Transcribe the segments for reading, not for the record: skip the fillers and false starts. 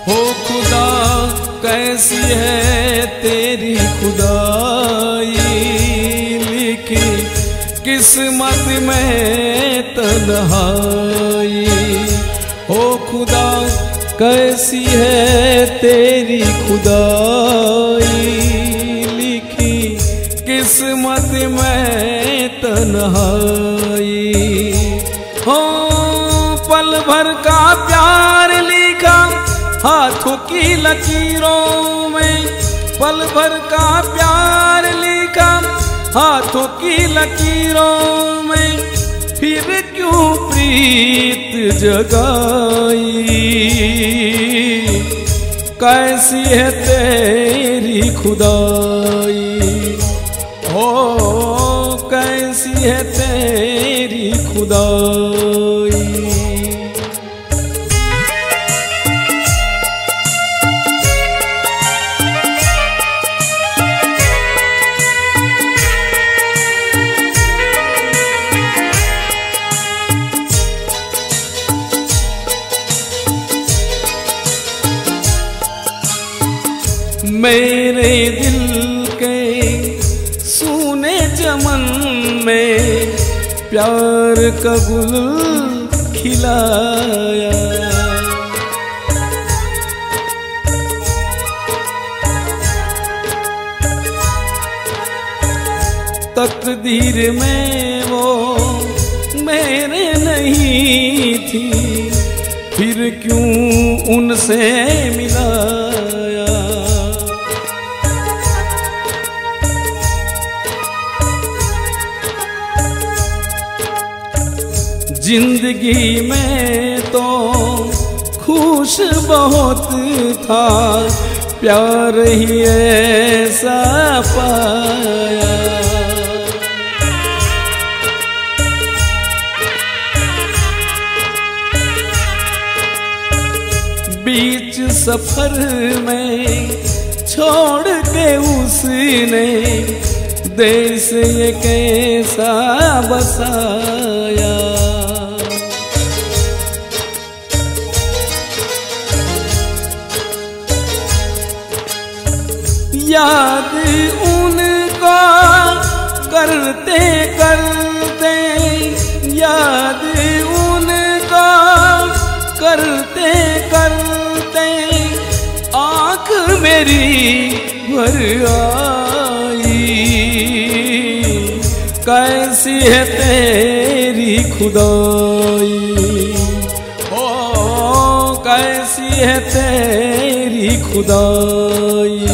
हो खुदा कैसी है तेरी खुदाई, लिखी किस्मत में तन्हाई। हो खुदा कैसी है तेरी खुदाई, लिखी किस्मत में तन्हाई। हो पल भर का प्यार लिखा हाथों की लकीरों में, पल भर का प्यार लिखा हाथों की लकीरों में, फिर क्यों प्रीत जगाई। कैसी है तेरी खुदाई, ओ कैसी है तेरी खुदाई। मेरे दिल के सूने चमन में प्यार का गुल खिलाया। तकदीर में वो मेरे नहीं थी, फिर क्यों उनसे मिलाया। जिंदगी में तो खुश बहुत था, प्यार ही ऐसा पाया। बीच सफर में छोड़ के उसने देश ये कैसा बसाया। याद उनका करते करते, याद उनका करते करते, आँख मेरी भर आई। कैसी है तेरी खुदाई, ओ कैसी है तेरी खुदाई।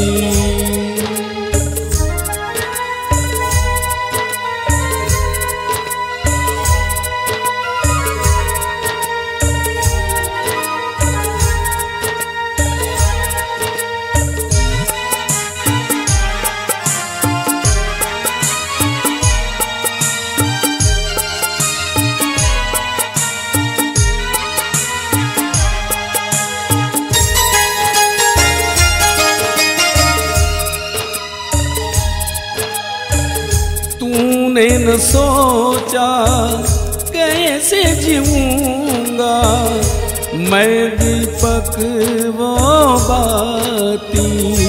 तूने न सोचा कैसे जीऊंगा मैं दीपक वो बाती।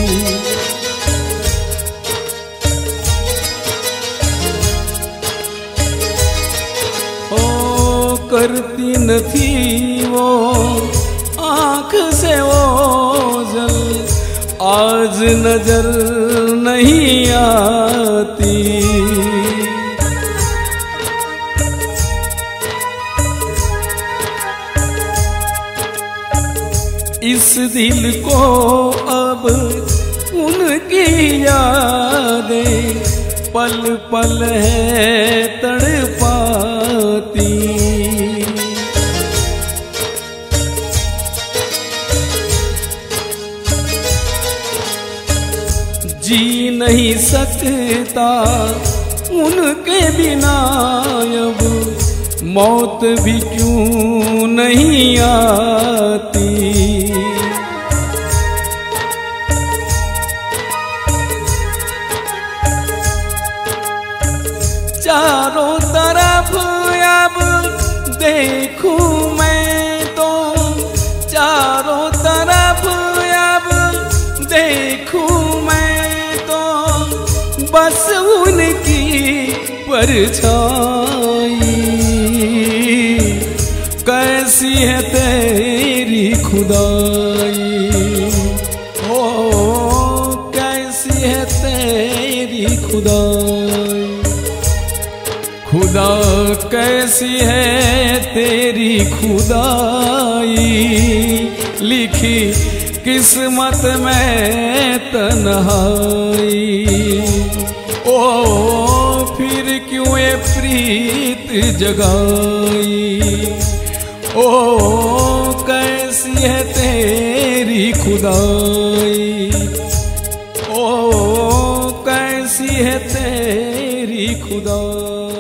ओ करती न थी वो आँख से ओझल, आज नजर नहीं आती। इस दिल को अब उनकी यादें पल पल है तड़पाती। जी नहीं सकता उनके बिना अब, मौत भी क्यों नहीं आती। चारों तरफ अब देखूं मैं तो, चारों तरफ परछाई, कैसी है तेरी खुदाई, ओ कैसी है तेरी खुदाई। खुदा कैसी है तेरी खुदाई, लिखी किस्मत में तन्हाई। ओ फिर क्यों ये प्रीत जगाई, ओ कैसी है तेरी खुदाई, ओ कैसी है तेरी खुदाई।